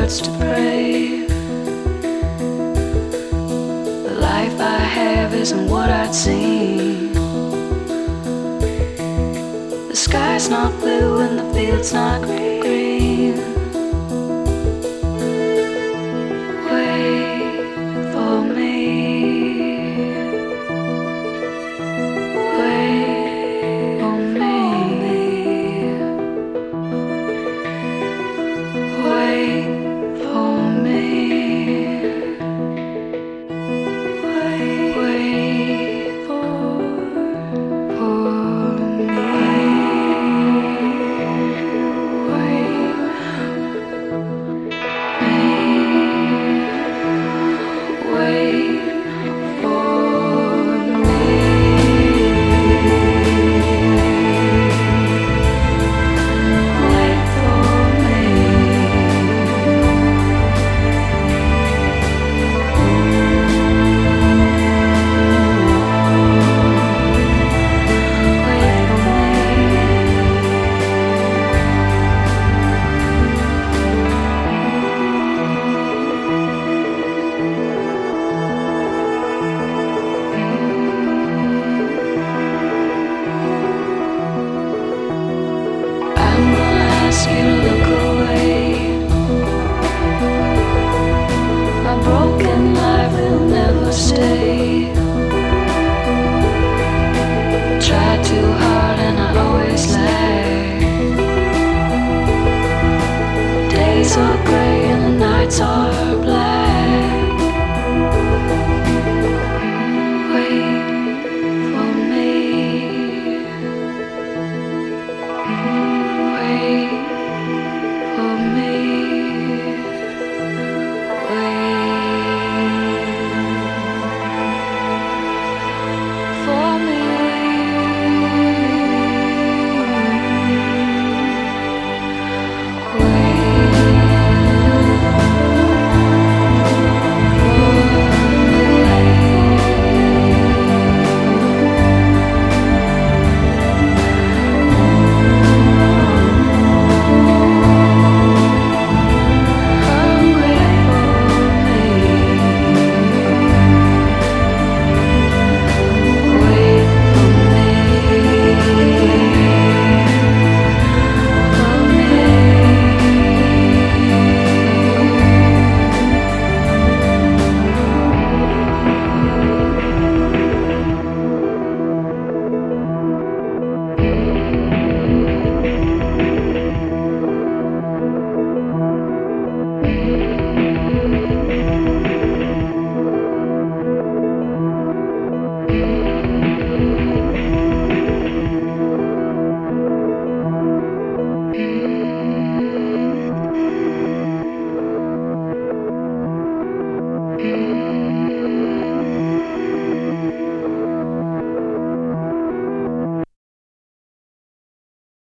words to pray. The life I have isn't what I'd seen. The sky's not blue and the field's not green. Wait for me. Wait for me. Wait for me. Wait for me. Ask you to look away. My broken life will never stay. Try too hard and I always lag. Days are gray and the nights are black. Wait for me. Wait.